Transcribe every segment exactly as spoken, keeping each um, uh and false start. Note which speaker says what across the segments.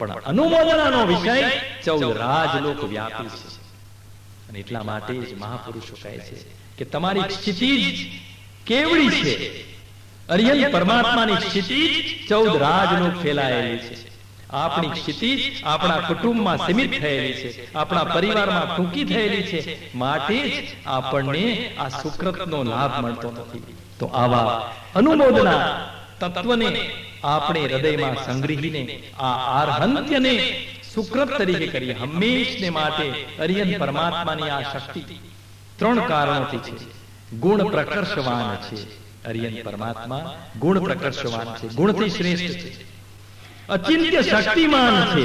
Speaker 1: પણ અનુમોદનાનો વિષય ચૌદ રાજલોક વ્યાપી છે. અને એટલા માટે જ મહાપુરુષો કહે છે કે તમારી ક્ષિતિજ કેવડી છે. અરિયન પરમાત્માની ક્ષિતિજ ચૌદ રાજલોક ફેલાયેલી છે. આપણી ક્ષિતિજ આપણા કુટુંબમાં સીમિત થયેલી છે, આપણા પરિવારમાં ટૂંકી થયેલી છે. માટે જ આપણને આ સુકૃતનો લાભ મળતો નથી. તો આવા અનુમોદના તત્વને આપણે હૃદયમાં સંગ્રહીને આ આર્હંત્યને સુકૃત તરીકે કરીએ. હંમેશને માટે અરિયન પરમાત્માની આ શક્તિ ત્રણ કારણોથી છે. ગુણ પ્રકર્ષવાન છે. અરિયન પરમાત્મા ગુણ પ્રકર્ષવાન છે, ગુણથી શ્રેષ્ઠ છે. અચિંત્ય શક્તિમાન છે.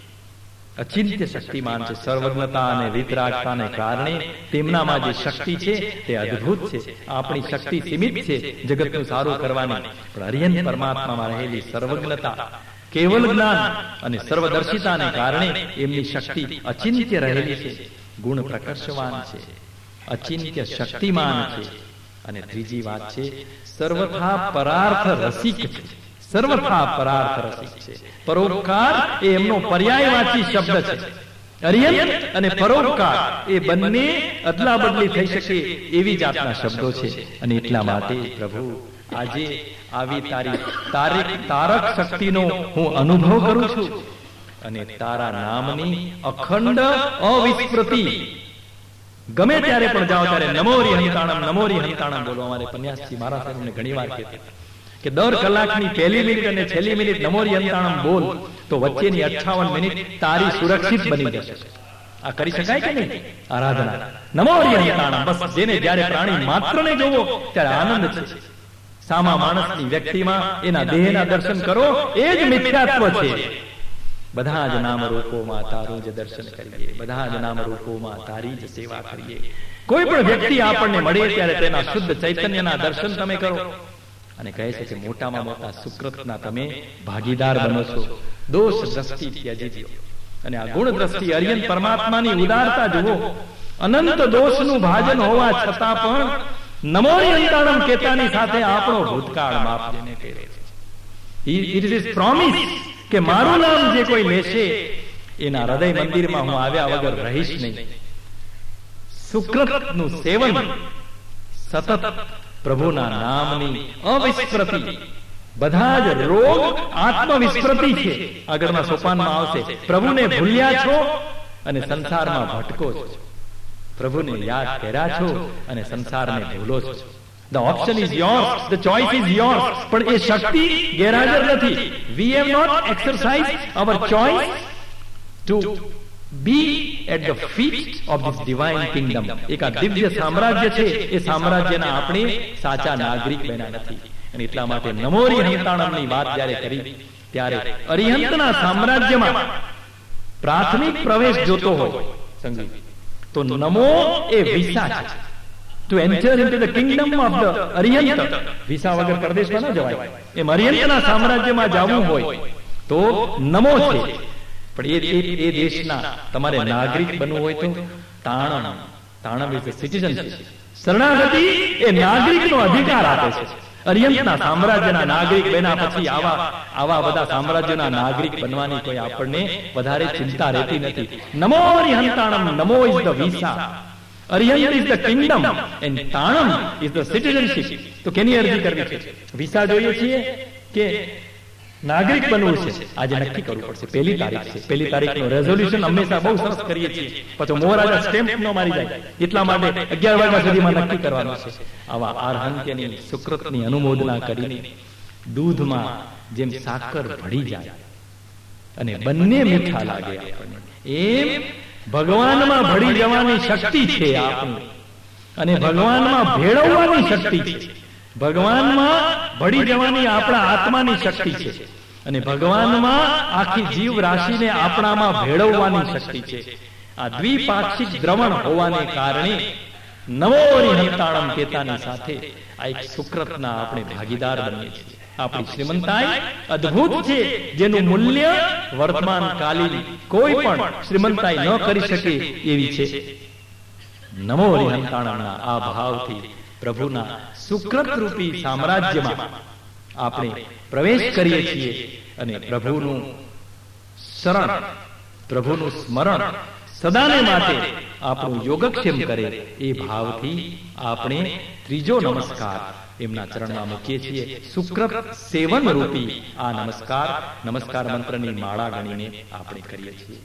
Speaker 1: અચિંત્ય શક્તિમાન છે. સર્વજ્ઞતા અને વિતરાગતાને કારણે તેમનામાં જે શક્તિ છે તે અદ્ભુત છે. આપણી શક્તિ સીમિત છે જગતનું સારું કરવાની, પણ અરિયન પરમાત્મામાં રહેલી સર્વજ્ઞતા, કેવલ જ્ઞાન અને સર્વદર્શિતાને કારણે એમની શક્તિ અચિંત્ય રહેલી છે. ગુણ પ્રકર્ષવાન છે, અચિંત્ય શક્તિમાન છે. અને ત્રીજી વાત છે, સર્વથા પરાર્થ રસિક છે. સર્વથા પરાર્થ રસિક છે. પરોપકાર એ એમનો પર્યાયવાચી શબ્દ છે. અરિયન અને પરોપકાર એ બંને અદલા બદલી થઈ શકે એવી જાતના શબ્દો છે. અને એટલા માટે પ્રભુ આજે આવી તારી તારીક તારક શક્તિનો હું અનુભવ કરું છું. અને તારા નામની અખંડ અવિસ્મૃતિ ગમે ત્યારે પણ જાઓ ત્યારે નમોરી હંતાણમ નમોરી હંતાણમ બોલો. અમારે પન્યાસજી મહારાજ સાહેબને ઘણી વાર કહેતા કે દર કલાકની પહેલી મિનિટ અને છેલ્લી મિનિટ નમોરી હંતાણમ બોલ તો વચ્ચેની અઠ્ઠાવન મિનિટ તારી સુરક્ષિત બની જશે. આ કરી શકાય કે નહીં? આરાધના નમોરી હંતાણમ. બસ જેને જ્યારે પ્રાણી માત્રને જોવો ત્યારે આનંદ છે. સામા માણસની વ્યક્તિમાં એના દેહના દર્શન કરો એ જ મિથ્યાત્વ છે. બધા જ નામ રૂપોમાં તારું જ દર્શન કરીએ, બધા જ નામ રૂપોમાં તારી જ સેવા કરીએ. કોઈ પણ વ્યક્તિ આપણને મળે ત્યારે તેના શુદ્ધ ચૈતન્યના દર્શન તમે કરો. અને કહે છે કે મોટામાં મોટા સુકૃતના તમે ભાગીદાર બનો છો. દોષ દ્રષ્ટિ ત્યજી દો. અને આ ગુણ દ્રષ્ટિ અરિયન પરમાત્માની ઉદારતા જુઓ. અનંત દોષનું ભાજન હોવા છતાં પણ નમોરી હંતાણમ કેતાની સાથે આપણો ભૂતકાળ માફ જેને કહે છે. ઇટ ઇઝ પ્રોમિસ કે મારું નામ જે કોઈ લેશે એના હૃદય મંદિરમાં હું આવ્યા વગર રહીશ નહીં. સુકૃતનું સેવન સતત પ્રભુના નામની અવિસ્મૃતિ. બધા જ રોગ આત્મવિસ્મૃતિ છે. આગળના સોપાનમાં આવશે. પ્રભુને ભૂલ્યા છો અને સંસારમાં ભટકો છો. પ્રભુને યાદ કર્યા છો અને સંસારને ભૂલો છો. The option is yours, the choice is yours. પણ એ શક્તિ ગેરહાજર નથી. We have not exercised our choice to be at the feet of this divine kingdom. એક આ દિવ્ય સામ્રાજ્ય છે, એ સામ્રાજ્યના આપણે સાચા નાગરિક બન્યા નથી. અને એટલા માટે નમોરી હંતાણમની વાત જ્યારે કરી ત્યારે અરિહંતના સામ્રાજ્યમાં પ્રાથમિક પ્રવેશ જોતો હોય સંગીત તો નમો એ વિસા છે. To enter into the kingdom of the Arihant, visa વગર પ્રદેશમાં ન જવાય. એમ અરિહંતના સામ્રાજ્યમાં જવું હોય તો નમો છે. પણ એ એ દેશના તમારે નાગરિક બનવું હોય તો તાણમ તાણમ ઇઝ સિટીઝનશીપ. શરણાગતિ એ નાગરિકનો અધિકાર આપે છે. અરિહંતના સામ્રાજ્યના નાગરિક બન્યા પછી આવા આવા બધા સામ્રાજ્યના નાગરિક બનવાની કોઈ આપણને વધારે ચિંતા રહેતી નથી. નમો અરિહંતાણમ, નમો is the visa. Arihant is the kingdom and તાણમ ઇઝ ધ સિટીઝનશીપ. તો કેની અરજી કરવી છે? વિસા જોઈએ છીએ કે નાગરિક બનવું છે? આજે નક્કી કરવું પડશે. પહેલી તારીખ છે. પહેલી તારીખનું રેઝોલ્યુશન હંમેશા બહુ સરસ કરીએ છીએ, પછી મોરાજા સ્ટેમ્પ ન મારી જાય એટલા માટે અગિયાર વાગ્યા સુધીમાં નક્કી કરવાનું છે. આવા આર્હંત્યની સુકૃતની અનુમોદના કરીને દૂધમાં જેમ સાકર ભળી જાય અને બંને મીઠા લાગે આપણને, એમ ભગવાનમાં ભળી જવાની શક્તિ છે આપણી અને ભગવાનમાં ભેળવવાની શક્તિ છે. ભગવાનમાં ભળી જવાની આપણા આત્માની શક્તિ છે અને ભગવાનમાં આખી જીવ રાશિને આપણામાં ભેળવવાની શક્તિ છે. આ દ્વિપાક્ષિક દ્રવણ હોવાને કારણે નમો હંતાણમ કેતાની સાથે આ એક સુકૃતના આપણે ભાગીદાર બનીએ છીએ. આપણી શ્રીમંતાઈ અદ્ભુત છે, જેનું મૂલ્ય વર્તમાનકાલીન કોઈ પણ શ્રીમંતાઈ ન કરી શકે એવી છે. નમો હંતાણમના આ ભાવથી પ્રભુના સુકૃત રૂપી સામ્રાજ્યમાં આપણે પ્રવેશ કરીએ છીએ અને પ્રભુનું શરણ, પ્રભુનું સ્મરણ સદાને માટે આપણું યોગક્ષેમ કરે એ ભાવથી આપણે ત્રીજો નમસ્કાર એમના ચરણમાં મૂકીએ છીએ. સુકૃત સેવન રૂપી આ નમસ્કાર નમસ્કાર મંત્રની માળા ગણીને આપણે કરીએ છીએ.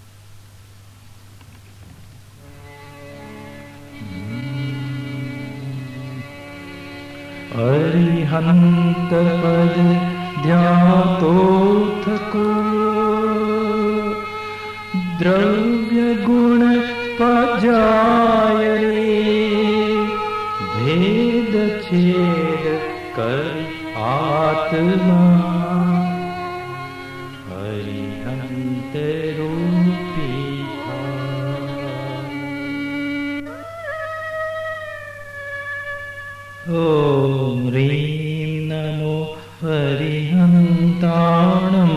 Speaker 1: અરિહંત પદ ધ્યાતો થકો દ્રવ્ય ગુણ પજાય રે ભેદ છેદ કરી આત્મા હરિહંત રૂપી ઓમ રીમ નમો હરિહંતાણમ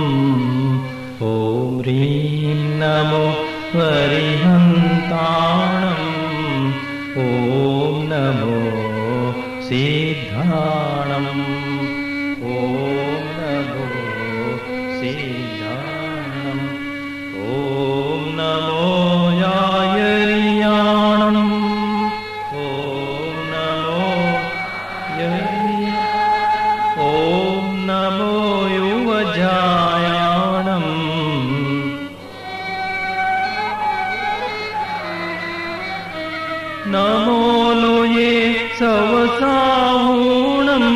Speaker 1: ઓમ રીમ નમો હરિહંતાણમ ઓમ નમો સિદ્ધાણમ ઓમ નમો સિદ્ધાણમ ઓમ નમો યાયરિયાણમ ઓમ નમો યરિયા ઓમ નમો યુવજાયાણમ નમો લોયે સવસાહૂણમ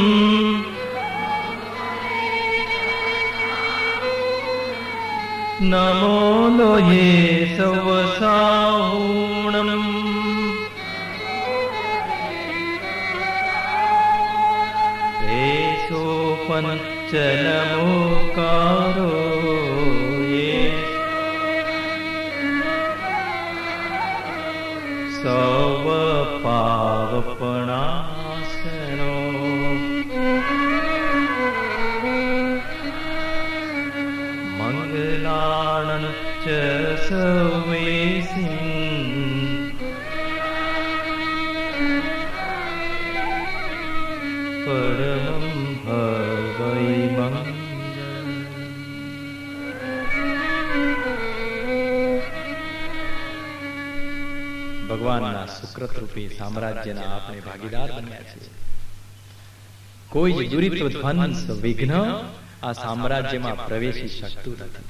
Speaker 1: નમો લોયે સવસાહૂણમ એસો પંચનમોકારો સવ પાવપણાસનો મંગલાણં ચ સવેસિં પરમં ભવૈ મંગલં. ભગવાનના સુકૃત રૂપી સામ્રાજ્યના આપણે ભાગીદાર બન્યા છીએ. કોઈ જ દુરિત્વ ધ્વંસ વિઘ્ન આ સામ્રાજ્યમાં પ્રવેશી શકતું નથી.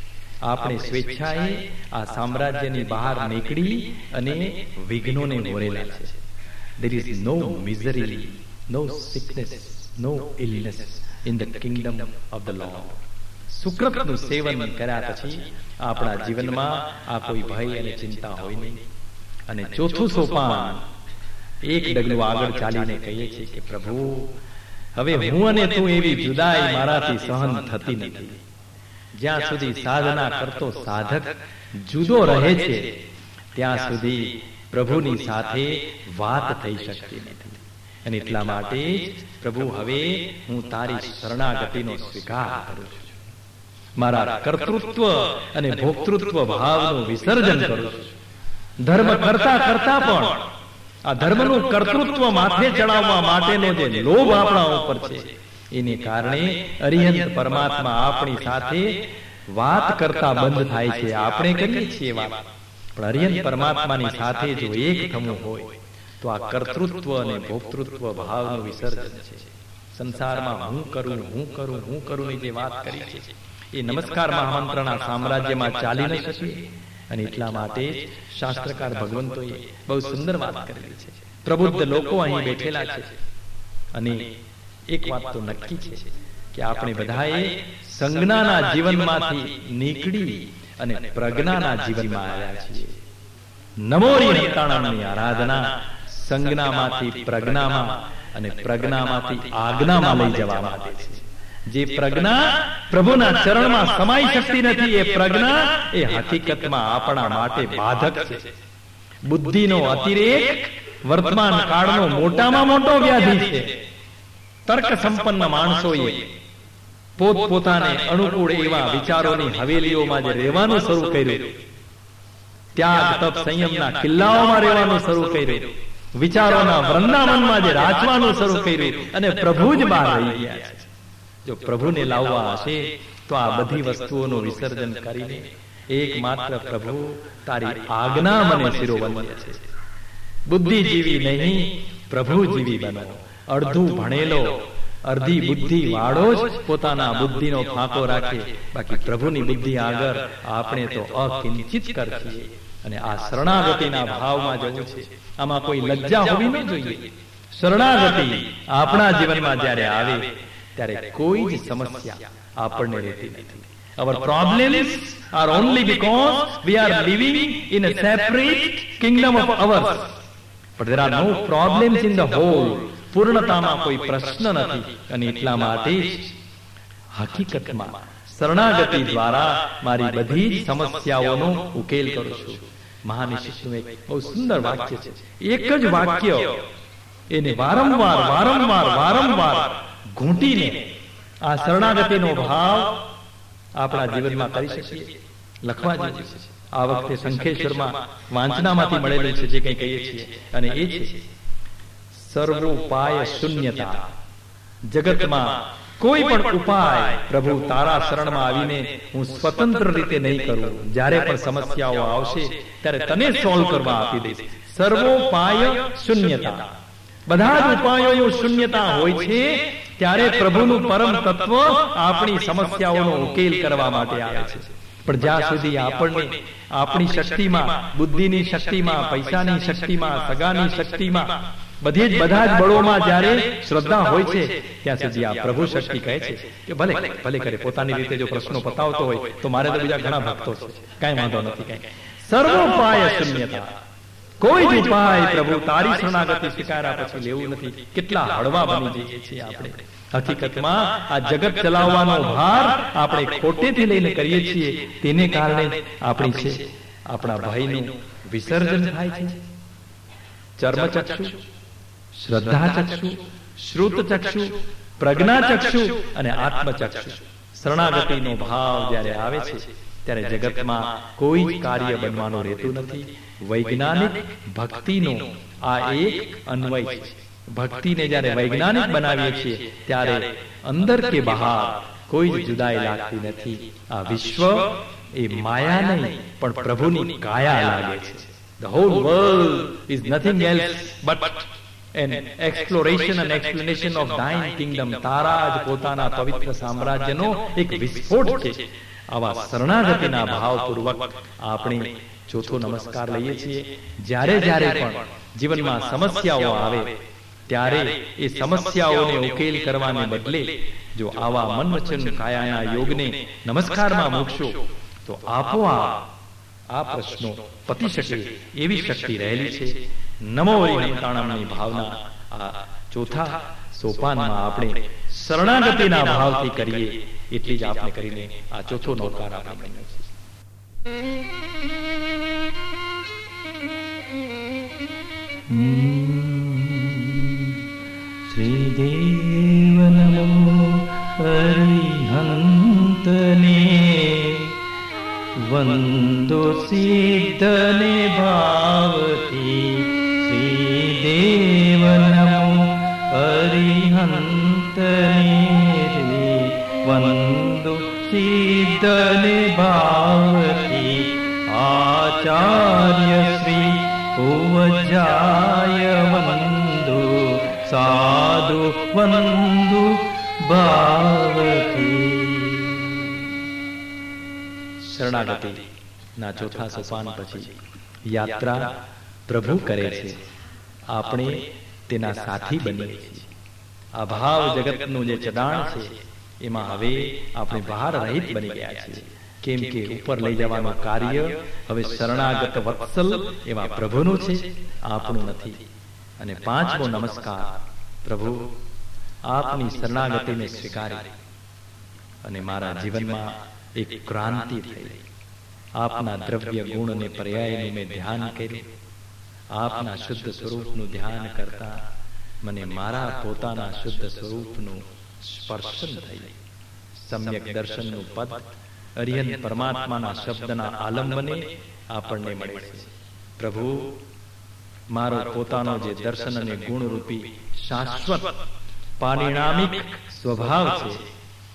Speaker 1: આપણે સ્વેચ્છાએ આ સામ્રાજ્યની બહાર નીકળી અને વિઘ્નોને મોરેલા છે. There is no misery, no sickness, no illness in the kingdom of the Lord. સુકૃતનું સેવન કર્યા પછી આપણા જીવનમાં આ કોઈ ભય અને ચિંતા હોય નહીં. અને ચોથું સોપાન એક ડગલું આગળ ચાલીને કહીએ છીએ કે પ્રભુ હવે હું અને તું એવી જુદાઈ મારાથી સહન થતી નથી. જ્યાં સુધી સાધના કરતો સાધક જુદો રહે છે ત્યાં સુધી પ્રભુની સાથે વાત થઈ શકતી નથી. અને એટલા માટે પ્રભુ હવે હું તારી શરણાગતિનો સ્વીકાર કરું છું. મારા કર્તૃત્વ અને ભોક્તૃત્વ ભાવનું વિસર્જન કરું છું. ધર્મ કરતા કરતા પણ આ ધર્મનું કર્તૃત્વ માથે ચડાવવા માટેનો જે લોભ આપણા ઉપર છે એને કારણે અરિહંત પરમાત્મા આપણી સાથે વાત કરતા બંધ થાય છે. આપણે કરીએ છીએ વાત, પણ અરિહંત પરમાત્માની સાથે જો એક થવું હોય તો આ કર્તૃત્વ અને ભોક્તૃત્વ ભાવનું વિસર્જન છે. સંસારમાં હું કરું હું કરું હું કરું ની જે વાત કરી છે એ નમસ્કાર મહામંત્રના સામ્રાજ્યમાં ચાલી ન શકે. અને એટલા માટે શાસ્ત્રકાર ભગવંતોએ બહુ સુંદર વાત કરેલી છે. પ્રબુદ્ધ લોકો અહીં બેઠેલા છે અને એક વાત તો નક્કી છે કે આપણે બધાએ સંજ્ઞાના જીવનમાંથી નીકળી અને પ્રજ્ઞાના જીવનમાં આવ્યા છીએ. નમોરી હંતાણાની આરાધના સંજ્ઞામાંથી પ્રજ્ઞામાં અને પ્રજ્ઞામાંથી આજ્ઞામાં લઈ જવા માટે છે. જે પ્રજ્ઞા પ્રભુના ચરણમાં સમાઈ શકતી નથી એ પ્રજ્ઞા એ હકીકતમાં આપણા માટે બાધક છે. બુદ્ધિનો અતિરેક વર્તમાન કાળનો મોટામાં મોટો વ્યાધિ છે. તર્ક સંપન્ન માણસોએ પોતપોતાને અનુકૂળ એવા વિચારોની હવેલીઓમાં જે રહેવાનું શરૂ કર્યું, ત્યાગ તપ સંયમના કિલ્લાઓમાં રહેવાનું શરૂ કર્યું, વિચારોના વૃંદાવનમાં જે રાચવાનું શરૂ કર્યું અને પ્રભુ જ બહાર રહી ગયા છે. જો પ્રભુને લાવવા હશે તો આ બધી વસ્તુઓનું વિસર્જન કરીને એકમાત્ર પ્રભુ તારી આજ્ઞા મને શિરોવંદ્ય છે. બુદ્ધિજીવી નહીં, પ્રભુજીવી બનો. અડધું ભણેલો, અડધી બુદ્ધિ વાળો જ પોતાના બુદ્ધિનો ફાંકો રાખે, બાકી પ્રભુની બુદ્ધિ આગળ આપણે તો અકિંચિત કરશીએ. અને આ શરણાગતિના ભાવમાં જવું છે. આમાં કોઈ લજ્જા હોવી ન જોઈએ. શરણાગતિ આપણા જીવનમાં જ્યારે આવે ત્યારે કોઈ જ સમસ્યા આપણને રહેતી નથી. Our problems are only because we are living in a separate kingdom of ours. But there are no problems in the whole. પૂર્ણતામાં કોઈ પ્રશ્ન નથી. અને એટલા માટે જ હકીકતમાં શરણાગતિ દ્વારા મારી બધી જ સમસ્યાઓનો ઉકેલ કરું છું. મહાનિશિતનું એક બહુ સુંદર વાક્ય છે. એક જ વાક્ય એને વારંવાર વારંવાર વારંવાર ઘૂંટીને આ શરણાગતિનો ભાવ આપણા જીવનમાં કરી શકીએ, લખવા જેવું છે. આ વખતે શંખેશ્વરમાં વાંચનામાંથી મળેલું છે જે કંઈ કહીએ છીએ, અને એ છે સર્વોપાય શૂન્યતા. જગતમાં કોઈ પણ ઉપાય પ્રભુ તારા શરણમાં આવીને હું સ્વતંત્ર રીતે નહીં કરું. જ્યારે પણ સમસ્યાઓ આવશે ત્યારે તને સોલ્વ કરવા આપી દઈશ. સર્વોપાય શૂન્યતા. બધા જ ઉપાયો શૂન્યતા હોય છે ત્યારે પ્રભુનું પરમ તત્વ આપણી સમસ્યાઓનો ઉકેલ કરવા માટે આવે છે. પણ જ્યાં સુધી આપણને આપણી શક્તિમાં, બુદ્ધિની શક્તિમાં, પૈસાની શક્તિમાં, સગાની શક્તિમાં, બધી જ બધા જ બળોમાં જ્યારે શ્રદ્ધા હોય છે ત્યાં સુધી આ પ્રભુ શક્તિ કહે છે કે ભલે ભલે કરે. પોતાની રીતે જો પ્રશ્નો પતાવતો હોય તો મારે તો બીજા ઘણા ભક્તો છે, કાંઈ વાંધો નથી. કાંઈ સર્વોપાય શૂન્યતા. કોઈ જ ઉપાય પ્રભુ તારી શરણાગતિ સ્વીકાર્યા પછી લેવું નથી. કેટલા હળવા બની જઈએ છીએ આપણે. હકીકતમાં આ જગત ચલાવવાનો ભાર આપણે ખોટેથી લઈને કરીએ છીએ. તેને કારણે આપણી છે આપણા ભયનું વિસર્જન થાય છે. ચર્મચક્ષુ, શ્રદ્ધાચક્ષુ, શ્રુતચક્ષુ, પ્રજ્ઞાચક્ષુ અને આત્મચક્ષુ. શરણાગતિનો ભાવ જ્યારે આવે છે ત્યારે જગતમાં કોઈ જ કાર્ય બનવાનું રહેતું નથી. વૈજ્ઞાનિક ભક્તિનો આ એક અન્વય છે. ભક્તિને જ્યારે વૈજ્ઞાનિક બનાવીએ છીએ ત્યારે અંદર કે બહાર કોઈ જ જુદાઈ લાગતી નથી. આ વિશ્વ એ માયા નહીં પણ પ્રભુની કાયા લાગે છે. The whole world is nothing else but an exploration and explanation of thine kingdom. તારા જ પોતાના પવિત્ર સામ્રાજ્યનો એક વિસ્ફોટ છે. આવા શરણાગતિના ભાવપૂર્વક આપણે ચોથો નમસ્કાર લઈએ છીએ. જ્યારે જ્યારે પણ જીવનમાં સમસ્યાઓ આવે ત્યારે એ સમસ્યાઓને ઉકેલ કરવાને બદલે જો આવા મન વચન કાયાના યોગને નમસ્કારમાં મૂકશો તો આપોઆપ આ પ્રશ્નો પતી શકે એવી શક્તિ રહેલી છે. નમો હરિહંતાણમની ભાવના આ ચોથા સોપાનમાં આપણે શરણાગતિના ભાવથી કરીએ એટલી જ આપણે કરીને આ ચોથો નમસ્કાર આપણે કરીએ છીએ.
Speaker 2: શ્રીદેવ નમો હરિહંતને વંદો સિદ્ધને ભાવથી. શ્રીદેવ નમો હરિહંતને રે વંદો સિદ્ધને ભાવથી. આચાર્ય શ્રી ઉવજાય વંદો સાધુ વંદુ ભાવથી.
Speaker 1: શરણાગતિ ના ચોથા સોપાન પછી યાત્રા પ્રભુ કરે છે, આપણે તેના સાથી બનીએ છીએ. આ ભાવ જગતનું જે ચડાણ છે એમાં હવે આપણે બહાર રહિત બની ગયા છીએ. કેમ કે ઉપર લઈ જવાનું કાર્ય હવે શરણાગત વત્સલ એવા પ્રભુનું છે, આપણું નથી. અને પાંચમો નમસ્કાર, પ્રભુ આપની શરણાગતિને સ્વીકારી અને મારા જીવનમાં એક ક્રાંતિ થઈ. આપના દ્રવ્ય ગુણ અને પર્યાયનું મેં ધ્યાન કર્યું. આપના શુદ્ધ સ્વરૂપનું ધ્યાન કરતા મને મારા પોતાના શુદ્ધ સ્વરૂપનું સ્પર્શન થયું. સમ્યક દર્શનનું પદ અરિહંત પરમાત્માના શબ્દના આલંબને આપણને મળે છે. પ્રભુ મારો પોતાનો જે દર્શન અને ગુણરૂપી શાશ્વત પારિણામિક સ્વભાવ છે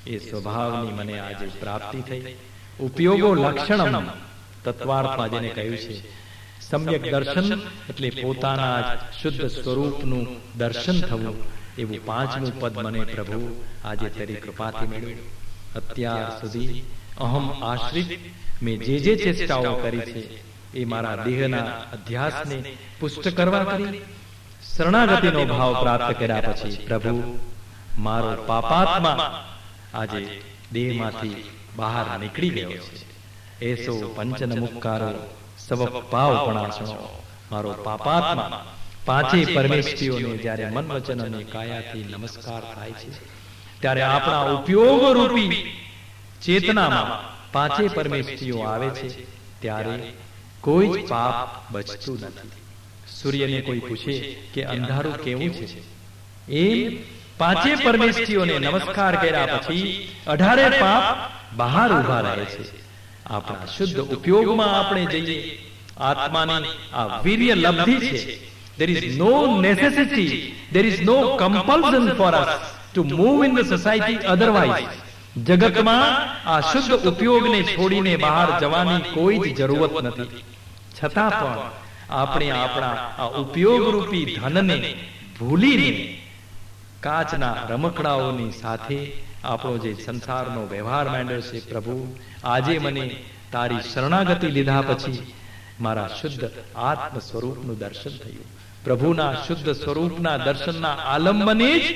Speaker 1: એ સ્વભાવની મને આજે પ્રાપ્તિ થઈ. ઉપયોગો લક્ષણમ, તત્વાર્થમાં જેને કહ્યું છે સમ્યક દર્શન એટલે પોતાના જ શુદ્ધ સ્વરૂપનું દર્શન થવું, એવું પાંચમું પદ મને પ્રભુ આજે તેરી કૃપાથી મળ્યું. અત્યાર સુધી અહમ આશ્રિત મેં જે જે ચેષ્ટાઓ કરી છે એ મારા દેહના અધ્યાસને પુષ્ટ કરવા કરી. શરણાગતિનો ભાવ પ્રાપ્ત કર્યા પછી પ્રભુ મારો પાપાત્મા આજે દેહમાંથી બહાર નીકળી ગયો છે. એસો પંચન મુક્કારો સવ પાવપણાસણો, મારો પાપાત્મા પાંચે પરમેશ્વરીઓને જ્યારે મન વચન અને કાયાથી નમસ્કાર થાય છે ત્યારે આપણા ઉપયોગ રૂપી ચેતનામાં પાંચે પરમેશ્વરીઓ આવે છે ત્યારે કોઈ જ પાપ બચતું નથી. સૂર્યને કોઈ પૂછે કે અંધારું કેવું છે, એમ પાંચે પરમેશ્વરીઓને નમસ્કાર કર્યા પછી અઢારે પાપ બહાર ઉભા રહે છે. આપણા શુદ્ધ ઉપયોગમાં આપણે જઈએ, આત્માની આ વીર્ય લબ્ધિ છે. There is no necessity, there is no compulsion for us to move in the society otherwise. જગતમાં આ શુદ્ધ ઉપયોગને છોડીને બહાર જવાની કોઈ જ જરૂરત નથી. છતાં પણ આપણે આપણા આ ઉપયોગ રૂપી ધનને ભૂલીને કાચના રમકડાઓની સાથે આપણો જે સંસારનો વ્યવહાર માંડ્યો છે, પ્રભુ આજે મને તારી શરણાગતિ લીધા પછી મારા શુદ્ધ આત્મ સ્વરૂપનું દર્શન થયું. પ્રભુના શુદ્ધ સ્વરૂપના દર્શનના આલંબને જ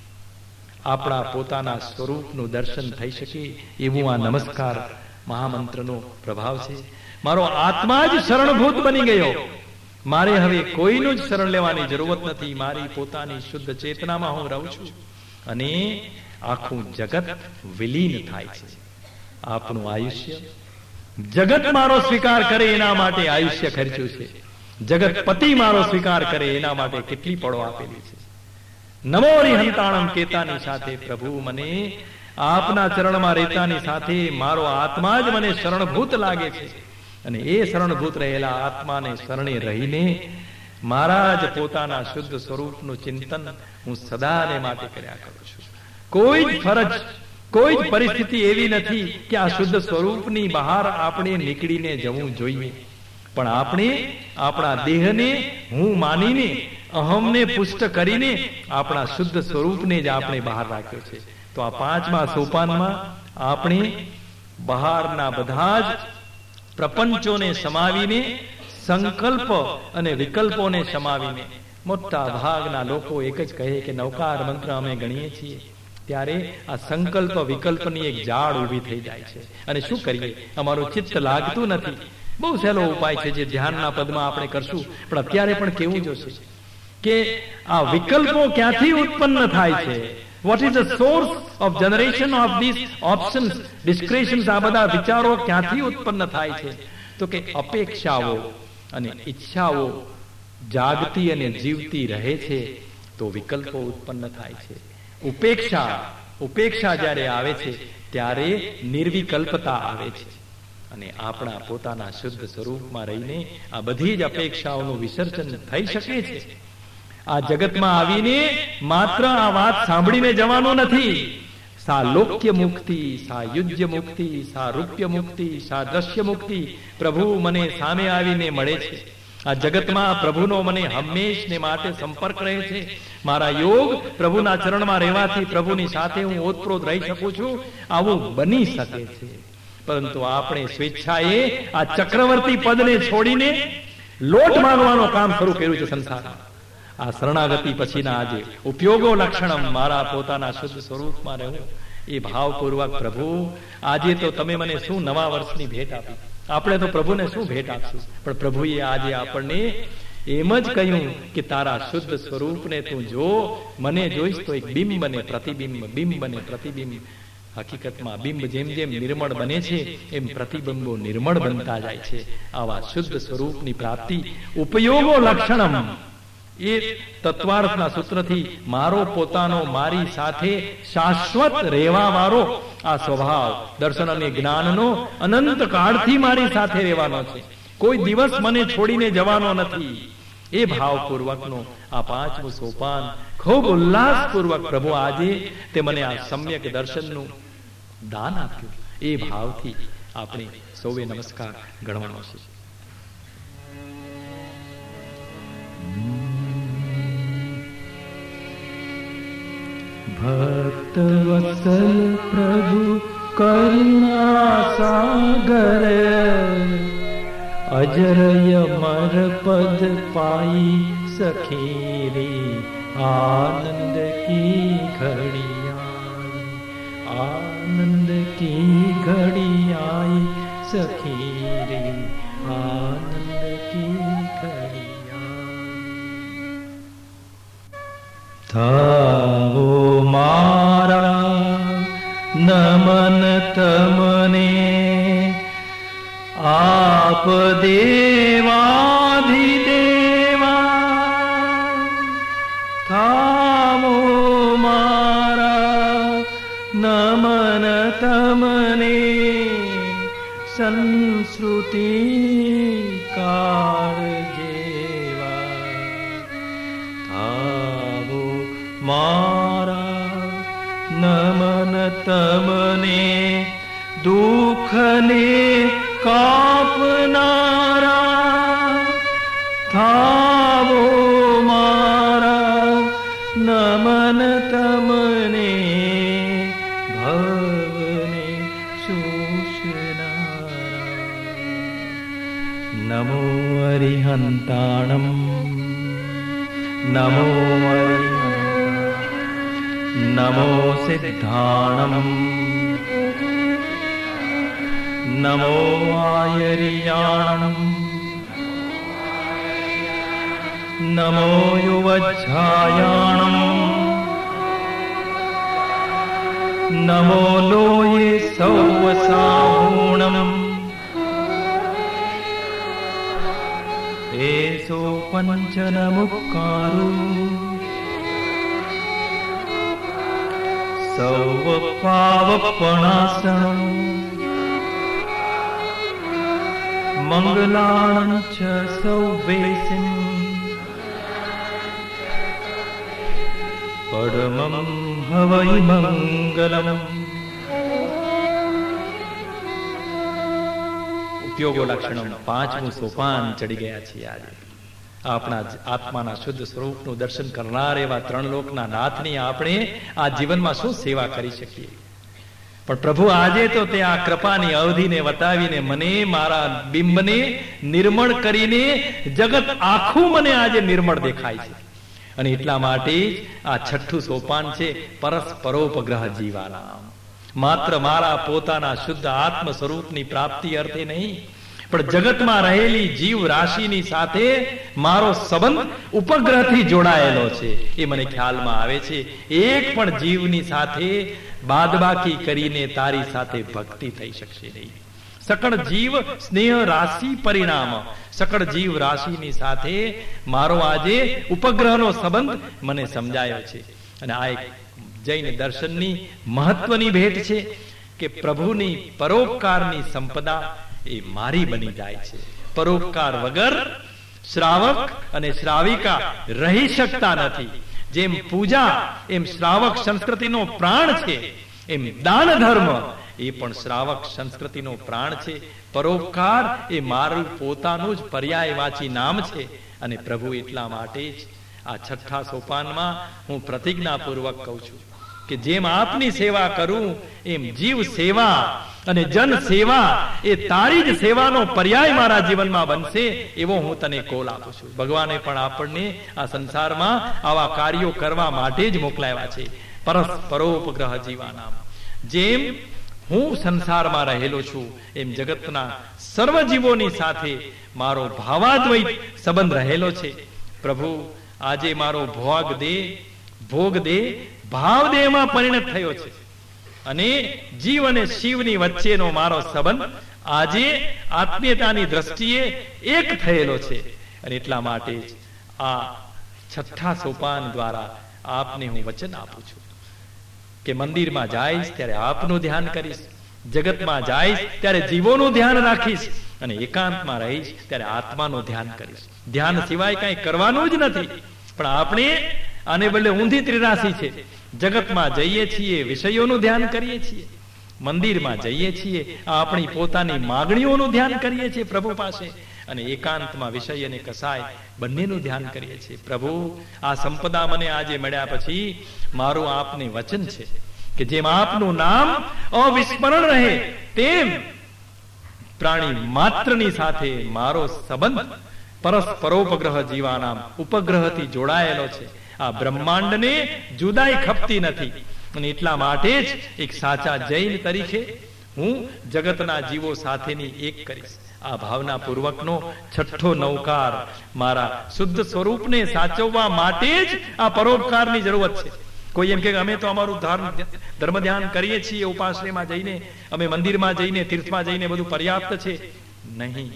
Speaker 1: આપણા પોતાના સ્વરૂપનું દર્શન થઈ શકે એવું આ નમસ્કાર મહામંત્રનો પ્રભાવ છે. મારો આત્મા જ શરણભૂત બની ગયો. મારે હવે કોઈનું જ શરણ લેવાની જરૂરત નથી. મારી પોતાની શુદ્ધ ચેતનામાં હું રહું છું અને આખું જગત વિલીન થાય છે. આપનું આયુષ્ય જગત મારો સ્વીકાર કરે એના માટે આયુષ્ય ખર્ચ્યું છે. જગત પતિ મારો સ્વીકાર કરે એના માટે કેટલી પળો આપેલી છે. નમો હંતાણમ કેતાની સાથે પ્રભુ મને આપના ચરણમાં રહેતાની સાથે મારો આત્મા જ મને શરણભૂત લાગે છે અને એ શરણભૂત રહેલા આત્માને શરણે રહીને મારા જ પોતાના શુદ્ધ સ્વરૂપનું ચિંતન હું સદાને માટે કર્યા કરું છું. કોઈ જ ફરજ, કોઈ જ પરિસ્થિતિ એવી નથી કે આ શુદ્ધ સ્વરૂપની બહાર આપણે નીકળીને જવું જોઈએ, પણ આપણે આપણા દેહને હું માનીને અહમને પુષ્ટ કરીને આપણા શુદ્ધ સ્વરૂપને જ આપણે બહાર રાખ્યો છે. તો આ પાંચમા સોપાનમાં આપણે બહારના બધા જ પ્રપંચોને સમાવીને, સંકલ્પ અને વિકલ્પોને સમાવીને, મોટા ભાગના લોકો એક જ કહે કે નવકાર મંત્ર અમે ગણીએ છીએ, ત્યારે આ સંકલ્પ વિકલ્પની એક જાળ ઊભી થઈ જાય છે. અને શું કરીએ, અમારું ચિત્ત લાગતું નથી. બહુ સહેલો ઉપાય છે જે ધ્યાનના પદમાં આપણે કરશું, પણ અત્યારે પણ કેવું જોશે કે આ વિકલ્પો ક્યાંથી ઉત્પન્ન થાય છે. What is the source of generation of this options, discretions? આ બધા વિચારો ક્યાંથી ઉત્પન્ન થાય છે? તો કે અપેક્ષાઓ અને ઈચ્છાઓ જાગતી અને જીવતી રહે છે તો વિકલ્પો ઉત્પન્ન થાય છે. ઉપેક્ષા ઉપેક્ષા જ્યારે આવે છે ત્યારે નિર્વિકલ્પતા આવે છે અને આપણા પોતાના શુદ્ધ સ્વરૂપમાં રહીને આ બધી જ અપેક્ષાઓનું વિસર્જન થઈ શકે છે. આ જગતમાં આવીને માત્ર આ વાત સાંભળીને જવાનું નથી. સા લોક્ય મુક્તિ, સા યુજ્ય મુક્તિ, સા રૂપ્ય મુક્તિ, સા દ્રશ્ય મુક્તિ પ્રભુ મને સામે આવીને મળે છે. આ જગતમાં પ્રભુનો મને હંમેશને માટે સંપર્ક રહે છે. મારા યોગ પ્રભુના ચરણમાં રહેવાથી પ્રભુની સાથે હું ઓતપ્રોત રહી શકું છું. આવું બની શકે છે, પરંતુ આપણે સ્વેચ્છાએ આ ચક્રવર્તી પદને છોડીને લોટ માંગવાનું કામ શરૂ કર્યું છે સંસારમાં. આ શરણાગતિ પછીના આજે ઉપયોગો લક્ષણમ, મારા પોતાના શુદ્ધ સ્વરૂપમાં રહેવું એ ભાવપૂર્વક પ્રભુ આજે તો તમે મને શું નવા વર્ષની ભેટ આપી. આપણે તો પ્રભુને શું ભેટ આપશું, પણ પ્રભુએ આજે આપણને એમ જ કહ્યું કે તારા શુદ્ધ સ્વરૂપને તું જો, મને જોઈશ તો એક બિંબ બને પ્રતિબિંબ, બિંબ બને પ્રતિબિંબ. હકીકતમાં બિંબ જેમ જેમ નિર્મળ બને છે એમ પ્રતિબિંબો નિર્મળ બનતા જાય છે. આવા શુદ્ધ સ્વરૂપની પ્રાપ્તિ ઉપયોગો લક્ષણમ એ તત્વાર્થના સૂત્રથી મારો પોતાનો મારી સાથે શાશ્વત રહેવા વાળો આ સ્વભાવ દર્શન અને જ્ઞાનનો અનંત કાળથી મારી સાથે રહેવાનો છે. કોઈ દિવસ મને છોડીને જવાનો નથી. એ ભાવપૂર્વકનો આ પાંચમું સોપાન ખૂબ ઉલ્લાસપૂર્વક પ્રભુ આજે તે મને આ સમ્યક દર્શનનું દાન આપ્યું. એ ભાવથી આપણે સૌએ નમસ્કાર ગણવાનો છે.
Speaker 2: ભક્ત વત્સલ પ્રભુ કરુણા સાગર, અજરય મર પદ પાઈ સખીરી, આનંદ કી ઘડિયાઈ, આનંદ કી ઘડિયાઈ સખીરી, આનંદ કી ઘડિયાઈ. થાવો મારા નમન તમને, આપ દેવાધિદેવા. થાવો મારા નમન તમને, સંસ્કૃતિ કાળ જેવા. થાવો મારા નમન તમને, દુઃખને કાપનારા. થાવો મારા નમન તમને, ભવને શોષનારા. નમો અરિહંતાણમ, નમો અરિહંતાણમ, નમો સિદ્ધાણમ, નમો આયર્યાણમ, નમો યુવચ્છાયાણમ, નમો લોયે સૌવસાહૂણમ. એસો પંચનમુક્કારો સૌવ પાવપણાસણો, મંગલાણં ચ સૌવેસિં, પરમં હવૈ મંગલમ.
Speaker 1: ઉપયોગો લક્ષણમ પાંચમું સોપાન ચડી ગયા છીએ. આજે આપણા આત્માના શુદ્ધ સ્વરૂપનું દર્શન કરનાર એવા ત્રણ લોકના નાથની આપણે આ જીવનમાં શું સેવા કરી શકીએ? પણ પ્રભુ આજે તો તે આ કૃપાની અવધિને વટાવીને મને, મારા બિંબને નિર્મળ કરીને જગત આખું મને આજે નિર્મળ દેખાય છે. અને એટલા માટે જ આ છઠ્ઠું સોપાન છે પરસ્પરોપગ્રહ જીવાનામ. માત્ર મારા પોતાના શુદ્ધ આત્મ સ્વરૂપની પ્રાપ્તિ અર્થે નહીં, પણ જગતમાં રહેલી જીવ રાશિની સાથે મારો સંબંધ ઉપગ્રહથી જોડાયેલો છે. એ મને ખ્યાલમાં આવે છે. એક પણ જીવની સાથે બાદબાકી કરીને તારી સાથે ભક્તિ થઈ શકશે નહીં. સકળ જીવ સ્નેહ રાશિ પરિણામ. સકળ જીવ રાશિની સાથે મારો આજે ઉપગ્રહનો સંબંધ મને સમજાયો છે. અને આ એક જૈન દર્શનની મહત્વની ભેટ છે કે પ્રભુની પરોપકારની સંપદા એ મારી બની જાય છે. પરોપકાર વગર શ્રાવક અને શ્રાવિકા રહી શકતા નથી. જેમ પૂજા એમ શ્રાવક સંસ્કૃતિનો પ્રાણ છે, એમ દાન ધર્મ એ પણ શ્રાવક સંસ્કૃતિનો પ્રાણ છે. પરોપકાર એ મારું પોતાનું જ પર્યાયવાચી નામ છે. અને પ્રભુ એટલા માટે જ આ છઠ્ઠા સોપાનમાં હું પ્રતિજ્ઞાપૂર્વક કહું છું કે જેમ આપની સેવા કરું એમ જીવ સેવા અને જન સેવા એ તારી જ સેવાનો પર્યાય મારા જીવનમાં બનશે, એવો હું તને કોલ આપું છું. ભગવાને પણ આપણને આ સંસારમાં આવા કાર્યો કરવા માટે જ મોકલાવ્યા છે. પરસ્પરોપગ્રહ જીવાનામ. જેમ હું સંસારમાં રહેલો છું એમ જગતના સર્વ જીવોની સાથે મારો ભાવાદ્વૈત સંબંધ રહેલો છે. પ્રભુ આજે મારો ભોગ દે ભોગ દે ભાવ દેહમાં પરિણત થયો છે. અને જીવ અને શિવની વચ્ચેનો મારો સંબંધ આજે આત્મીયતાની દ્રષ્ટિએ એક થયેલો છે. અને એટલા માટે જ આ છઠ્ઠા સોપાન દ્વારા આપને હું વચન આપું છું કે મંદિરમાં જઈશ ત્યારે આપનું ધ્યાન કરીશ, જગતમાં જઈશ ત્યારે જીવોનું ધ્યાન રાખીશ, અને એકાંતમાં રહીશ ત્યારે આત્માનું ધ્યાન કરીશ. ધ્યાન સિવાય કઈ કરવાનું જ નથી. પણ આપણે આને બદલે ઊંધી ત્રિરાશી છે. જગતમાં જઈએ છીએ, વિષયોનું ધ્યાન કરીએ છીએ, મંદિરમાં જઈએ છીએ, આપણી પોતાની માગણીઓનું ધ્યાન કરીએ છીએ પ્રભુ પાસે, અને એકાંતમાં વિષય અને કસાય બંનેનું ધ્યાન કરીએ છીએ. પ્રભુ, આ સંપદા મને આજે મળ્યા પછી મારું આપને વચન છે કે જેમ આપનું નામ અવિસ્મરણ રહે તેમ પ્રાણી માત્રની સાથે મારો સંબંધ પરસ્પરોપગ્રહ જીવાનામ ઉપગ્રહથી જોડાયેલો છે. આ બ્રહ્માંડને જુદાઈ ખપતી નથી, અને એટલા માટે જ એક સાચા જૈન તરીકે હું જગતના જીવો સાથેની એક કરીશ. આ ભાવના પૂર્વકનો છઠ્ઠો નવકાર મારા શુદ્ધ સ્વરૂપને સાચવવા માટે જ આ પરોપકારની જરૂરત છે. કોઈ એમ કે અમે તો અમારું ધર્મ ધ્યાન કરીએ છીએ, ઉપાશ્રયમાં જઈને, અમે મંદિરમાં જઈને, તીર્થમાં જઈને બધું પર્યાપ્ત છે. નહીં,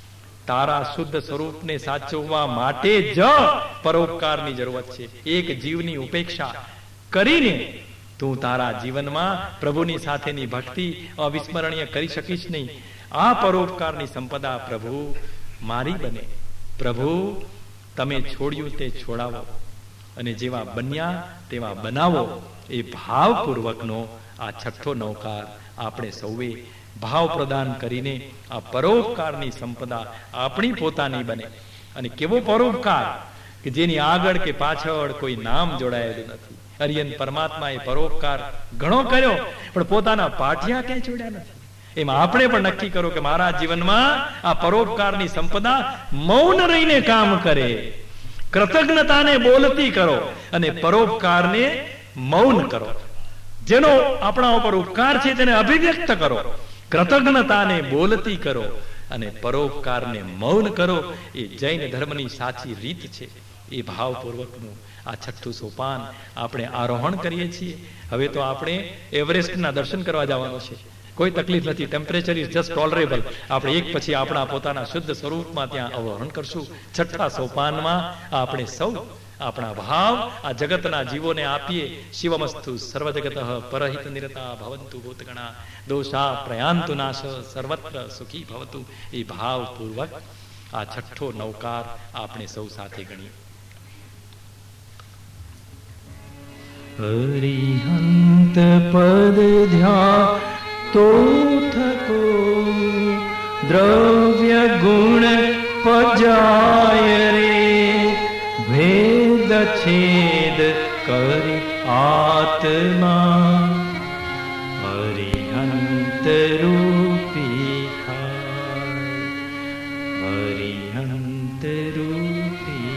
Speaker 1: તારા શુદ્ધ સ્વરૂપને સાચવવા માટે જ પરોપકારની જરૂરત છે. એક જીવની ઉપેક્ષા કરીને તું તારા જીવનમાં પ્રભુની સાથેની ભક્તિ અવિસ્મરણીય કરી શકીશ નહીં. આ પરોપકારની સંપદા પ્રભુ મારી બને. પ્રભુ, તમે છોડ્યું તે છોડાવો, અને જેવા બન્યા તેવા બનાવો. એ ભાવપૂર્વકનો આ છઠ્ઠો નવકાર આપણે સૌએ ભાવ પ્રદાન કરીને આ પરોપકારની સંપદા આપણી પોતાની બને. અને કેવો પરોપકાર કે જેની આગળ કે પાછળ કોઈ નામ જોડાયેલું નથી. હરિયન પરમાત્માએ પરોપકાર ઘણો કર્યો, પણ પોતાના પાઠિયા ક્યાંય છોડ્યા નથી. એમ આપણે પણ નક્કી કરો કે મારા જીવનમાં આ પરોપકારની સંપદા મૌન રહીને કામ કરે. કૃતજ્ઞતાને બોલતી કરો અને પરોપકારને મૌન કરો. જેનો આપણા ઉપર ઉપકાર છે તેને અભિવ્યક્ત કરો. કૃતજ્ઞતાને બોલતી કરો અને પરોપકારને મૌન કરો. એ જૈન ધર્મની સાચી રીત છે. એ ભાવપૂર્વકનું આ છઠ્ઠું સોપાન આપણે આરોહણ કરીએ છીએ. હવે તો આપણે એવરેસ્ટના દર્શન કરવા જવાનું છે. કોઈ તકલીફ નથી, ટેમ્પરેચર ઇઝ જસ્ટ ટોલરેબલ. આપણે એક પછી આપણા પોતાના શુદ્ધ સ્વરૂપમાં ત્યાં અવરોહણ કરશું. છઠ્ઠા સોપાનમાં આપણે સૌ આપણા ભાવ આ જગતના જીવોને આપીએ. શિવમસ્તુ સર્વજગત પરહિત નિરતા ભવંતુ ભૂતગણા દોષા પ્રયાંતુ નાશ સર્વત્ર સુખી ભવતુ. એ ભાવપૂર્વક આ છઠ્ઠો નવકાર આપણે સૌ સાથે ગણીએ.
Speaker 2: હરિહંત પદ ધ્યા તો થકો દ્રવ્ય ગુણ પજાય રે ભેદ છેદ કરી આત્મા હરિહંત રૂપી થાય હરિહંત રૂપી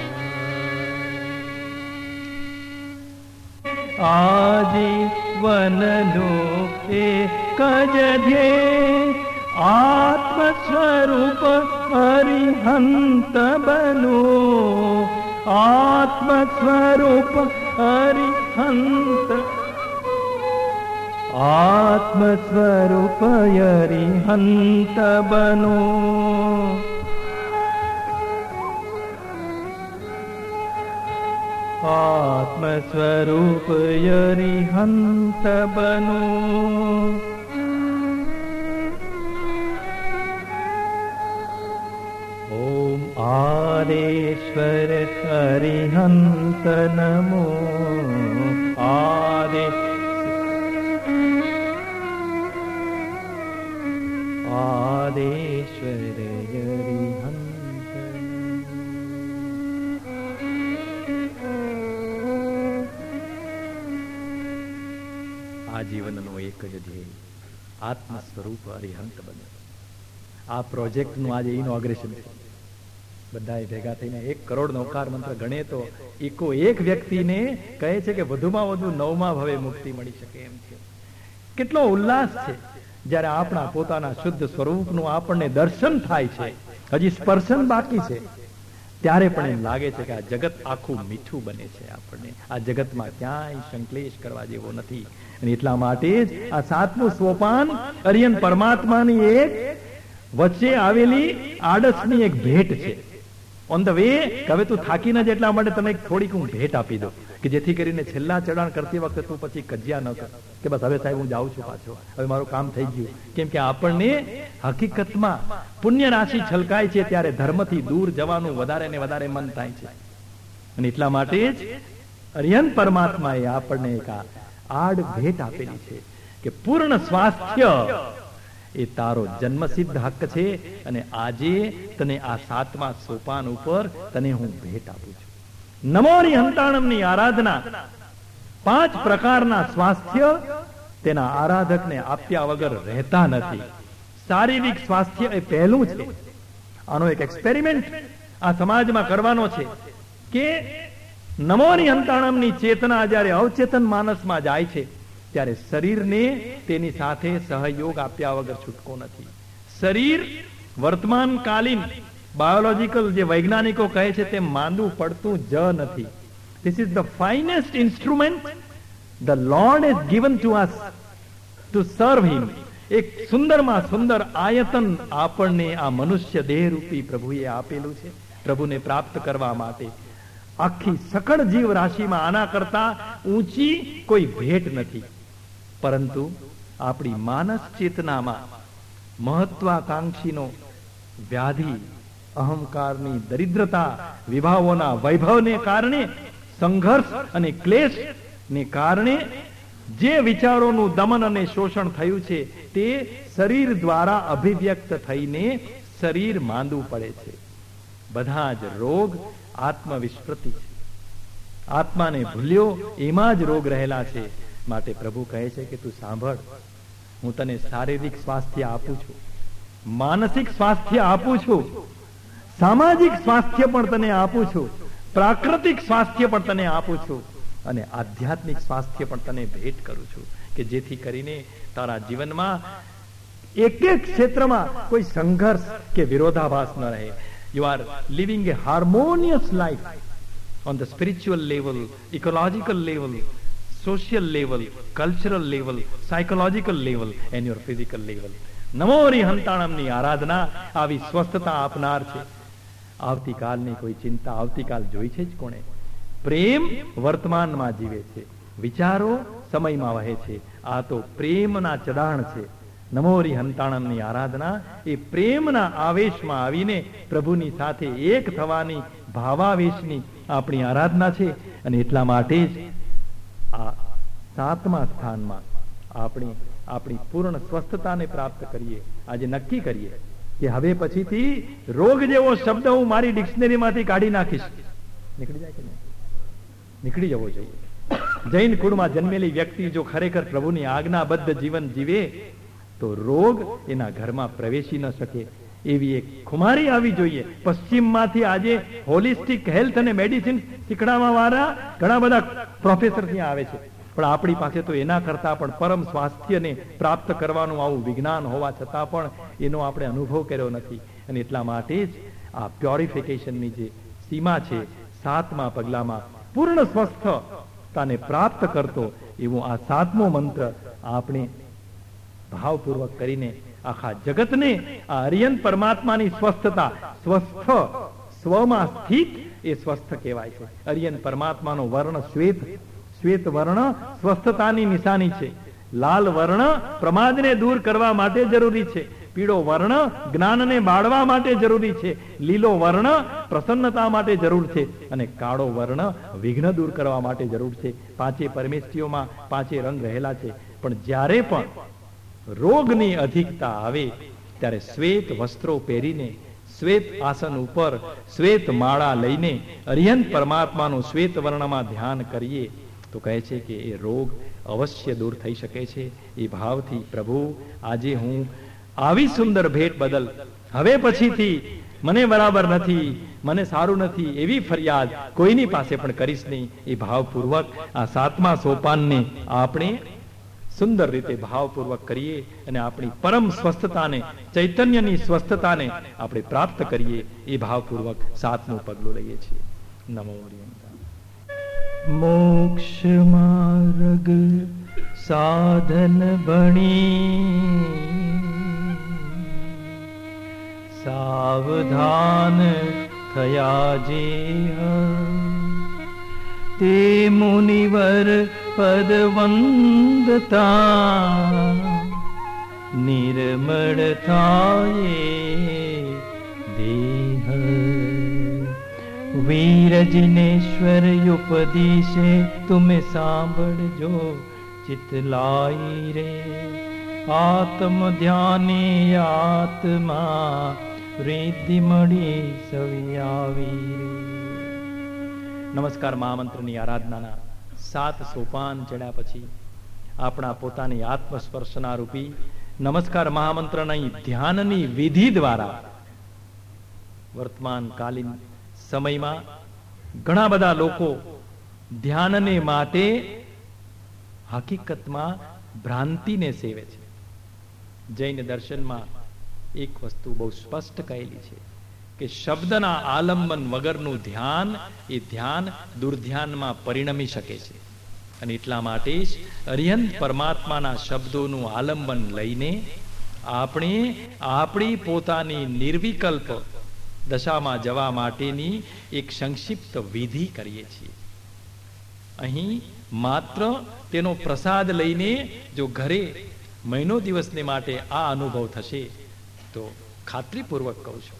Speaker 2: થાય આજીવનનો એક જ ધ્યેય આત્મ સ્વરૂપ હરિહંત બનો આત્મ સ્વરૂપ હરિહંત આત્મ સ્વરૂપ હરિહંત બનો આત્મ સ્વરૂપ હરિહંત બનો ઓમ આદેશ્વર હરિહંત નમો આદે આદેશ્વર હરિહંત
Speaker 1: આ જીવનનો એક જ ધ્યેય આત્મ સ્વરૂપ હરિહંત બને. આ પ્રોજેક્ટનું આજે ઇનોગ્રેશન છે. બધાએ ભેગા થઈને એક કરોડ નવકાર મંત્ર ગણે તો એકો એક વ્યક્તિને કહે છે કે વધુમાં વધુ નવમા ભવે મુક્તિ મળી શકે એમ છે. કેટલો ઉલ્લાસ છે જ્યારે આપણા પોતાના શુદ્ધ સ્વરૂપનું આપણને દર્શન થાય છે. હજી સ્પર્શન બાકી છે ત્યારે પણ એમ લાગે છે કે આ જગત આખું મીઠું બને છે. આપણને આ જગતમાં ક્યાંય સંકલેશ કરવા જેવો નથી. અને એટલા માટે જ આ સાતમું સોપાન હરિયન પરમાત્માની એક વચ્ચે આવેલી આડસની એક ભેટ છે. ઓન ધ વે હવે તું થાકી ન જાય એટલા માટે તને થોડીક હું ભેટ આપી દઉં કે જેથી કરીને છેલ્લા ચડાણ કરતી વખતે તું પછી કજિયા ન કર કે બસ હવે સાહેબ હું જાઉં છું પાછો, હવે મારું કામ થઈ ગયું. કેમ કે આપણને હકીકતમાં પુણ્ય રાશિ છલકાય છે ત્યારે ધર્મથી દૂર જવાનું વધારે ને વધારે મન થાય છે. અને એટલા માટે જ હરિયન પરમાત્માએ આપણને એક આડ ભેટ આપેલી છે કે પૂર્ણ સ્વાસ્થ્ય એ તારો જન્મસિદ્ધ હક છે, અને આજે તને આ સાતમા સોપાન ઉપર તને હું ભેટ આપું છું. નમોરી હંતાણમની આરાધના પાંચ પ્રકારના સ્વાસ્થ્ય તેના આરાધકને આપ્યા વગર રહેતા નથી. શારીરિક સ્વાસ્થ્ય એ પહેલું છે. આનો એક એક્સપેરિમેન્ટ આ સમાજમાં કરવાનો છે કે નમોની હંતાણમની ચેતના જ્યારે અવચેતન માનસમાં જાય છે ત્યારે શરીરને તેની સાથે સહયોગ આપ્યા વગર છૂટકો નથી. શરીર વર્તમાનકાલીન બાયોલોજીકલ જે વૈજ્ઞાનિકો કહે છે તેમ માંદું પડતું જ નથી. This is the finest instrument the lord has given to us to serve him. એક સુંદરમાં સુંદર આયતન આપણને આ મનુષ્ય દેહ રૂપી પ્રભુએ આપેલું છે પ્રભુને પ્રાપ્ત કરવા માટે. આખી સકળ જીવ રાશિમાં આના કરતા ઊંચી કોઈ ભેટ નથી. પરંતુ આપણી માનસ ચેતનામાં મહત્વાકાંક્ષીનો વ્યાધિ, અહંકારની દરિદ્રતા, વિભાવોના વૈભવને કારણે, સંઘર્ષ અને ક્લેશને કારણે જે વિચારોનું દમન અને શોષણ થયું છે તે શરીર દ્વારા અભિવ્યક્ત થઈને શરીર માંદું પડે છે. બધા જ રોગ આત્મવિસ્મૃતિ છે. આત્માને ભૂલ્યો એમાં જ રોગ રહેલા છે. માટે પ્રભુ કહે છે કે તું સાંભળ, હું તને શારીરિક સ્વાસ્થ્ય આપું છું, માનસિક સ્વાસ્થ્ય આપું છું, સામાજિક સ્વાસ્થ્ય પણ તને આપું છું, પ્રાકૃતિક સ્વાસ્થ્ય પણ તને આપું છું, અને આધ્યાત્મિક સ્વાસ્થ્ય પણ તને ભેટ કરું છું, કે જેથી કરીને તારા જીવનમાં એક એક ક્ષેત્રમાં કોઈ સંઘર્ષ કે વિરોધાભાસ ન રહે. You are living a harmonious life on the spiritual level, ecological level, social level, cultural level, psychological level and your physical level. નમોરી હંતાણમની આરાધના આવી સ્વસ્થતા આપનાર છે. આવતીકાલની કોઈ ચિંતા આવતીકાલ જોઈ છે જ કોણે? પ્રેમ વર્તમાનમાં જીવે છે, વિચારો સમયમાં વહે છે. આ તો પ્રેમના ચડાણ છે. નમોરી હંતાણમની આરાધના એ પ્રેમના આવેશમાં આવીને પ્રભુની સાથે એક થવાની ભાવાવેશની આપણી આરાધના છે. અને એટલા માટે જ આ સાતમા સ્થાનમાં આપણે આપણી પૂર્ણ સ્વસ્થતાને પ્રાપ્ત કરીએ. આજે નક્કી કરીએ કે હવે પછીથી રોગ જેવો શબ્દ હું મારી ડિક્શનરીમાંથી કાઢી નાખીશ. નીકળી જાય કે નહીં? નીકળી જવો જોઈએ. જૈન કુળમાં જન્મેલી વ્યક્તિ જો ખરેખર પ્રભુની આજ્ઞાબદ્ધ જીવન જીવે તો રોગ એના ઘરમાં પ્રવેશી ન શકે એવી એક ખુમારી આવી જોઈએ. પશ્ચિમમાંથી આજે હોલિસ્ટિક હેલ્થ અને મેડિસિન શીખડાવવા વાળા ઘણા બધા પ્રોફેસર ત્યાં આવે છે, પણ આપણી પાસે તો એના કરતા પણ પરમ સ્વાસ્થ્યને પ્રાપ્ત કરવાનું આવું વિજ્ઞાન હોવા છતાં પણ એનો આપણે અનુભવ કર્યો નથી. અને એટલા માટે જ આ પ્યોરિફિકેશનની જે સીમા છે સાતમા પગલામાં પૂર્ણ સ્વસ્થતાને પ્રાપ્ત કરતો એવો આ સાતમો મંત્ર આપણે ભાવપૂર્વક કરીને આખા જગતને આ અરિયન પરમાત્માની સ્વસ્થતા, સ્વસ્થ સ્વમાં સ્થિત એ સ્વસ્થ કહેવાય છે. અરિયન પરમાત્માનો વર્ણ શ્વેત, શ્વેત વર્ણ સ્વસ્થતાની નિશાની છે. લાલ વર્ણ પ્રમાદને દૂર કરવા માટે જરૂરી છે. પીળો વર્ણ જ્ઞાનને બાળવા માટે જરૂરી છે. લીલો વર્ણ પ્રસન્નતા માટે જરૂર છે. અને કાળો વર્ણ વિઘ્ન દૂર કરવા માટે જરૂર છે. પાંચે પરમેષ્ઠીઓમાં પાંચે રંગ રહેલા છે. પણ જ્યારે પણ રોગની અધિકતા આવે ત્યારે શ્વેત વસ્ત્રો પહેરીને, શ્વેત આસન ઉપર શ્વેત માળા લઈને અરિયન પરમાત્માનું શ્વેત વર્ણમાં ધ્યાન કરીએ તો કહે છે કે એ રોગ અવશ્ય દૂર થઈ શકે છે. એ ભાવથી પ્રભુ આજે હું આવી સુંદર ભેટ બદલ હવે પછીથી મને બરાબર નથી, મને સારું નથી એવી ફરિયાદ કોઈની પાસે પણ કરીશ નહીં. એ ભાવપૂર્વક આ સાતમા સોપાનને આપણે સુંદર રીતે ભાવપૂર્વક કરીએ અને આપણી પરમ સ્વસ્થતાને, ચૈતન્યની સ્વસ્થતાને આપણે પ્રાપ્ત કરીએ. એ ભાવપૂર્વક સાતમું પગલું લઈએ છીએ. નમો
Speaker 2: મોક્ષ માર્ગ સાધન બણી સાવધાન થયા જે તે મુનિવર પદ વંદતા નિર્મળ થાય દેહ. વીર જિનેશ્વર ઉપદેશે તુમે સાંભળજો ચિતલાઈ રે આત્મ ધ્યાને આત્મા રિદ્ધિ મળી સવી આવી રે.
Speaker 1: નમસ્કાર મહામંત્રની આરાધનાના સાત સોપાન ચડ્યા પછી આપણા પોતાની આત્મસ્પર્શના રૂપી નમસ્કાર મહામંત્રની ધ્યાનની વિધિ દ્વારા વર્તમાન કાલીન સમયમાં ઘણા બધા લોકો ધ્યાનને માટે હકીકતમાં ભ્રાંતિને સેવે છે. જૈન દર્શનમાં એક વસ્તુ બહુ સ્પષ્ટ કહેલી છે કે શબ્દના આલંબન વગરનું ધ્યાન એ ધ્યાન દુર્ધ્યાનમાં પરિણમી શકે છે. અને એટલા માટે જ અરિહંત પરમાત્માના શબ્દોનું આલંબન લઈને આપણે આપણી પોતાની નિર્વિકલ્પ દશામાં જવા માટેની એક સંક્ષિપ્ત વિધિ કરીએ છીએ. અહીં માત્ર તેનો પ્રસાદ લઈને જો ઘરે મહિનો દિવસને માટે આ અનુભવ થશે તો ખાતરીપૂર્વક કહું છું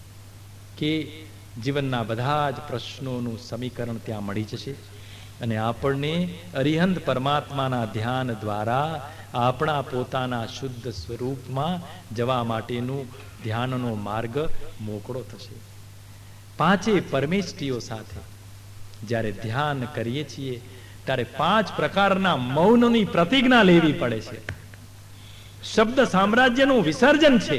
Speaker 1: કે જીવનના બધા જ પ્રશ્નોનું સમીકરણ ત્યાં મળી જશે અને આપણને અરિહંત પરમાત્માના ધ્યાન દ્વારા આપણા પોતાના શુદ્ધ સ્વરૂપમાં જવા માટેનું ધ્યાનનો માર્ગ મોકળો થશે. પાંચે પરમેષ્ઠીઓ સાથે જ્યારે ધ્યાન કરીએ છીએ ત્યારે પાંચ પ્રકારના મૌનની પ્રતિજ્ઞા લેવી પડે છે. શબ્દ સામ્રાજ્યનું વિસર્જન છે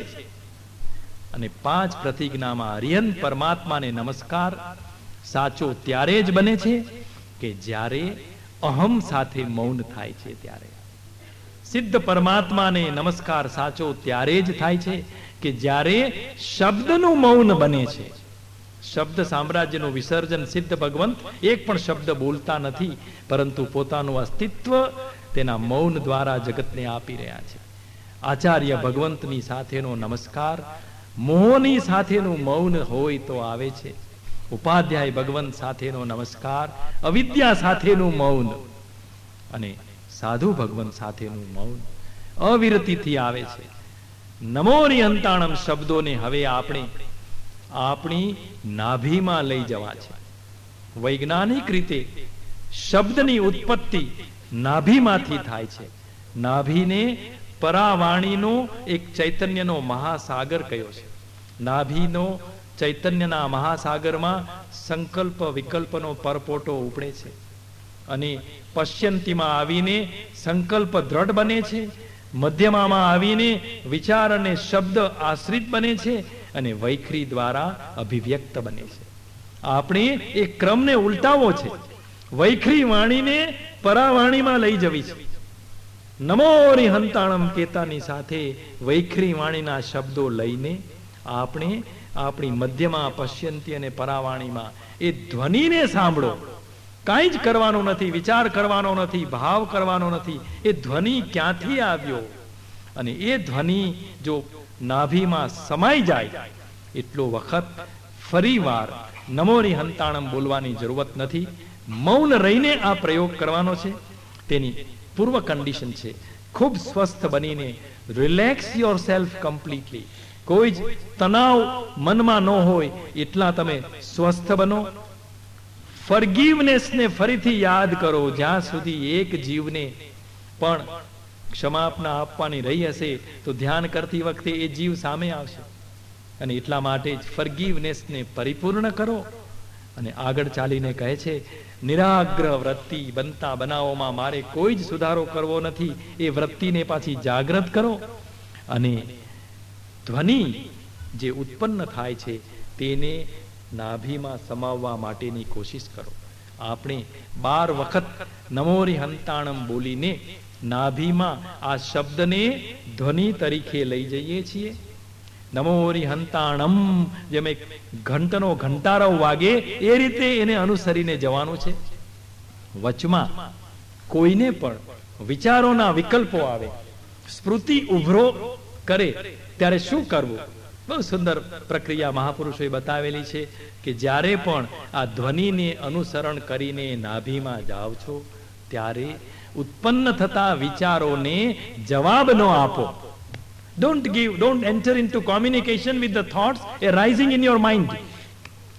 Speaker 1: અને પાંચ પ્રતિજ્ઞામાં અરિહંત પરમાત્માને નમસ્કાર સાચો ત્યારે જ બને છે કે જ્યારે અહમ સાથે મૌન થાય છે. ત્યારે સિદ્ધ પરમાત્માને નમસ્કાર સાચો ત્યારે જ થાય છે કે જ્યારે શબ્દનું મૌન બને છે. શબ્દ સામ્રાજ્યનું વિસર્જન સિદ્ધ ભગવંત એક પણ શબ્દ બોલતા નથી, પરંતુ પોતાનું અસ્તિત્વ તેના મૌન દ્વારા જગતને આપી રહ્યા છે. આચાર્ય ભગવંતની સાથેનો નમસ્કાર મોહની સાથેનું મૌન હોય તો આવે છે. ઉપાધ્યાય ભગવંત સાથેનો નમસ્કાર અવિદ્યા સાથેનું મૌન અને સાધુ ભગવંત સાથેનું મૌન અવિરતિથી આવે છે. નમો નિહંતાણમ શબ્દોને હવે આપણે આપણી નાભીમાં લઈ જવા છે. વૈજ્ઞાનિક રીતે શબ્દની ઉત્પત્તિ નાભીમાંથી થાય છે. નાભીને પરાવાણીનો એક ચૈતન્યનો મહાસાગર કયો છે. નાભીનો ચૈતન્યના મહાસાગરમાં સંકલ્પ વિકલ્પનો પરપોટો ઉપડે છે અને પશ્યંતીમાં આવીને સંકલ્પ દ્રઢ બને છે, મધ્યમામાં આવીને વિચાર અને શબ્દ આશ્રિત બને છે અને વૈખરી દ્વારા અભિવ્યક્ત બને છે. આપણે એ ક્રમને ઉલટાવો છે. વૈખરી વાણીને પરાવાણીમાં લઈ જવી છે. નમો નિહંતાણમ કેતાની સાથે વૈખરી વાણીના શબ્દો લઈને આપણે આપણી મધ્યમાં પશ્યંતી અને પરાવાણીમાં એ ધ્વનિને સાંભળો. કાંઈ જ કરવાનો નથી, વિચાર કરવાનો નથી, ભાવ કરવાનો નથી. એ ધ્વનિ ક્યાંથી આવ્યો અને એ ધ્વનિ જો નાભીમાં સમાઈ જાય એટલો વખત ફરી વાર નમો નિહંતાણમ બોલવાની જરૂરત નથી. મૌન રહીને આ પ્રયોગ કરવાનો છે. તેની પૂર્વ કન્ડિશન છે ખૂબ સ્વસ્થ બનીને રિલેક્સ યોર સેલ્ફ કમ્પ્લીટલી. કોઈ જ તણાવ મનમાં ન હોય એટલા તમે સ્વસ્થ બનો. ફરગીવનેસને ફરીથી યાદ કરો. જ્યાં સુધી એક જીવને પણ ક્ષમાપના આપવાની રહી હશે તો ધ્યાન કરતી વખતે એ જીવ સામે આવશે અને એટલા માટે જ ફરગીવનેસને પરિપૂર્ણ કરો. અને આગળ ચાલીને કહે છે નિરાગ્રહ વૃત્તિ બનતા બનાવોમાં મારે કોઈ જ સુધારો કરવો નથી. એ વૃત્તિને પાછી જાગૃત કરો અને ધ્વનિ જે ઉત્પન્ન થાય છે તેને નાભીમાં સમાવવા માટેની કોશિશ કરો. આપણે બાર વખત નમો નિહંતાણમ બોલીને નાભીમાં આ શબ્દને ધ્વનિ તરીકે લઈ જઈએ છીએ. નમો નિહંતાણમ જેમ એક ઘંટનો ઘંટારો વાગે એ રીતે એને અનુસરીને જવાનું છે. વચમાં કોઈને પણ વિચારોના વિકલ્પો આવે, સ્મૃતિ ઉભરો કરે ત્યારે શું કરવું? બહુ સુંદર પ્રક્રિયા મહાપુરુષોએ બતાવેલી છે કે જ્યારે પણ આ ધ્વનિને અનુસરણ કરીને નાભીમાં જાઓ છો ત્યારે ઉત્પન્ન થતા વિચારોને જવાબ ન આપો. Don't give, don't enter into communication with the thoughts arising in your mind.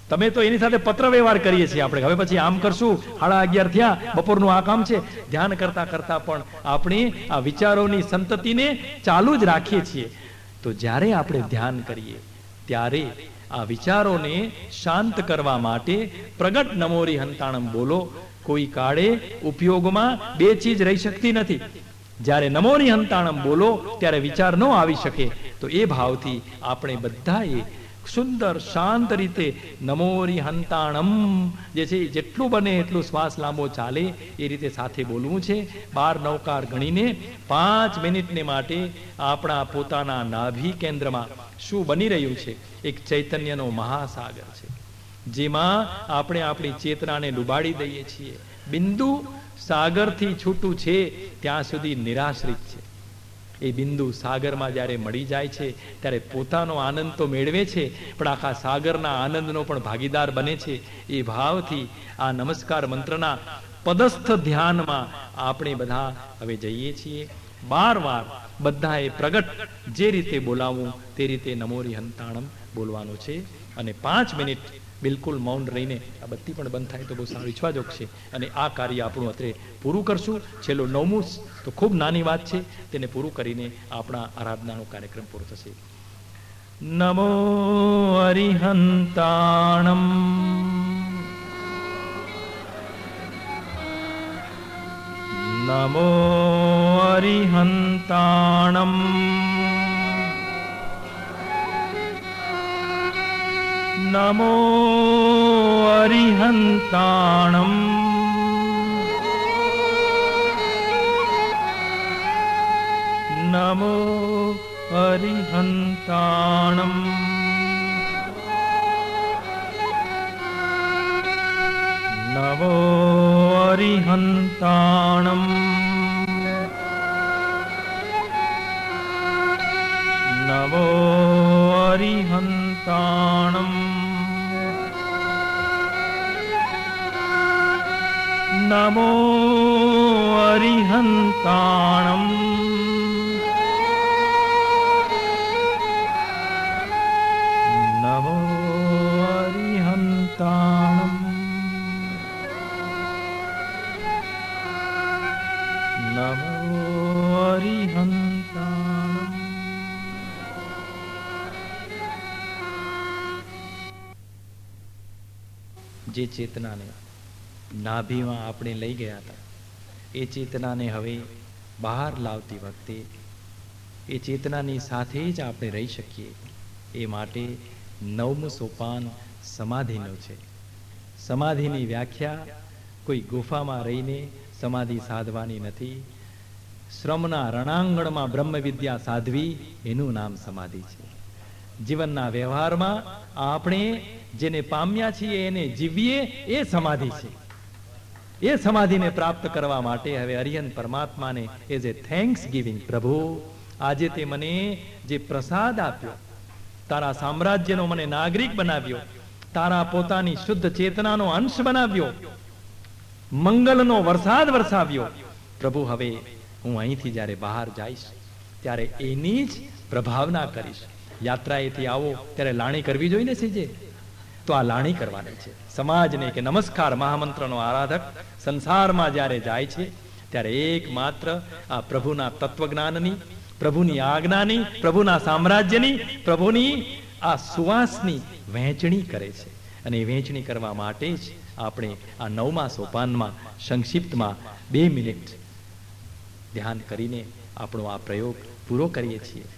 Speaker 1: તમે તો એની સાથે પત્ર વ્યવહાર કરીએ છીએ આપણે, હવે પછી આમ કરશું, સાડા અગિયાર થયા, બપોરનું આ કામ છે. ધ્યાન કરતા કરતા પણ આપણે આ વિચારોની સંતતિને ચાલુ જ રાખીએ છીએ. તો જ્યારે આપણે ધ્યાન કરીએ ત્યારે આ વિચારોને શાંત કરવા માટે પ્રગટ નમોરી હંતાણમ બોલો. કોઈ કાળે ઉપયોગમાં બે ચીજ રહી શકતી નથી. જ્યારે નમોની હંતાણમ બોલો ત્યારે વિચાર ન આવી શકે. તો એ ભાવથી આપણે બધાએ સુંદર શાંત રીતે નમોરી હંતાણમ જે છે જેટલું બને એટલું શ્વાસ લાંબો ચાલે એ રીતે સાથે બોલવું છે. બાર નવકાર ગણીને પાંચ મિનિટને માટે આપણા પોતાના નાભી કેન્દ્રમાં શું બની રહ્યું છે? એક ચૈતન્યનો મહાસાગર છે, જેમાં આપણે આપણી ચેતનાને ડૂબાડી દઈએ છીએ. બિંદુ સાગરથી છૂટું છે ત્યાં સુધી નિરાશ્રિત છે. એ બિંદુ સાગરમાં જ્યારે મળી જાય છે ત્યારે પોતાનો આનંદ તો મેળવે છે, પણ આખા સાગરના આનંદનો પણ ભાગીદાર બને છે. એ ભાવથી આ નમસ્કાર મંત્રના પદસ્થ ધ્યાનમાં આપણે બધા હવે જઈએ છીએ. બાર વાર બધાએ પ્રગટ જે રીતે બોલાવવું તે રીતે નમોરી હંતાણમ બોલવાનું છે. અને પાંચ મિનિટ બિલકુલ મૌન રહીને આ બત્તી પણ બંધ થાય તો બહુ સારું ઈચ્છવાજોગ છે. અને આ કાર્ય આપણું અત્રે પૂરું કરશું. છેલ્લું નવમું તો ખૂબ નાની વાત છે, તેને પૂરું કરીને આપણા આરાધનાનો કાર્યક્રમ પૂરો થશે. નમો અરિહંતાણમ નમો અરિહંતાણમ નમો અરિહંતાણમ નમો અરિહંતાણમ નમો અરિહંતાણમ નમો અરિહંતાણમ નમો અરિહંતાણમ નમો અરિહંતાણમ નમો અરિહંતાણમ. જે ચેતનાને નાભીમાં આપણે લઈ ગયા હતા એ ચેતનાને હવે બહાર લાવતી વખતે એ ચેતનાની સાથે જ આપણે રહી શકીએ એ માટે નવમું સોપાન સમાધિનું છે. સમાધિની વ્યાખ્યા કોઈ ગુફામાં રહીને સમાધિ સાધવાની નથી. શ્રમના રણાંગણમાં બ્રહ્મ વિદ્યા સાધવી એનું નામ સમાધિ છે. જીવનના વ્યવહારમાં આપણે જેને પામ્યા છીએ એને જીવીએ એ સમાધિ છે. એ સમાધિને પ્રાપ્ત કરવા માટે હવે અરિહંત પરમાત્માને એઝ એ થેન્ક્સ ગિવિંગ, પ્રભુ આજે તે મને જે પ્રસાદ આપ્યો, તારા સામ્રાજ્યનો મને નાગરિક બનાવ્યો, તારા પોતાની શુદ્ધ ચેતનાનો અંશ બનાવ્યો, મંગલનો વરસાદ વરસાવ્યો, પ્રભુ હવે હું અહીંથી જ્યારે બહાર જઈશ ત્યારે એની જ પ્રભાવના કરીશ. યાત્રાએથી આવો ત્યારે લાણી કરવી જોઈએ ને સીજે, તો આ લાણી કરવાની છે સમાજને કે નમસ્કાર મહામંત્રનો આરાધક સંસારમાં જ્યારે જાય છે ત્યારે એકમાત્ર આ પ્રભુના તત્વજ્ઞાનની, પ્રભુની આજ્ઞાની, પ્રભુના સામ્રાજ્યની, પ્રભુની આ સુવાસની વહેંચણી કરે છે. અને એ વહેંચણી કરવા માટે જ આપણે આ નવમા સોપાનમાં સંક્ષિપ્તમાં બે મિનિટ ધ્યાન કરીને આપણો આ પ્રયોગ પૂરો કરીએ છીએ.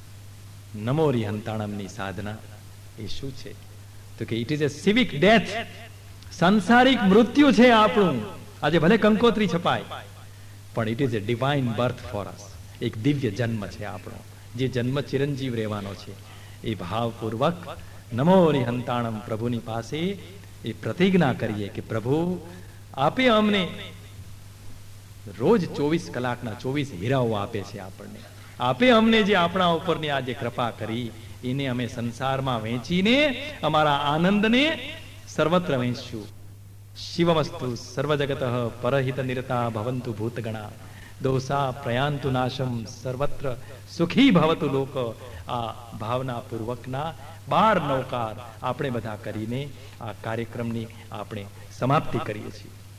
Speaker 1: નમોરી હંતાણમની સાધના એ શું છે? તો કે it is a civic death. સંસારિક મૃત્યુ છે આપણું. આજે ભલે કંકોત્રી છપાય, પણ it is a divine birth for us. એક દિવ્ય જન્મ છે આપણો, જે જન્મ ચિરંજીવ રહેવાનો છે. એ ભાવપૂર્વક નમોરી હંતાણમ પ્રભુની પાસે એ પ્રતિજ્ઞા કરીએ કે પ્રભુ આપે અમને રોજ ચોવીસ કલાકના ચોવીસ હીરાઓ આપે છે આપણને. આપે અમને જે આપણા ઉપરની આ જે કૃપા કરી એને અમે સંસારમાં વહેંચીને અમારા આનંદને સર્વત્ર વહેંચશું. શિવમસ્તુ સર્વજગત પરહિત નિરતા ભવંતુ ભૂતગણા દોષા પ્રયાંતુ નાશમ સર્વત્ર સુખી ભવતુ લોક. આ ભાવના પૂર્વકના બાર નવકાર આપણે બધા કરીને આ કાર્યક્રમની આપણે સમાપ્તિ કરીએ છીએ.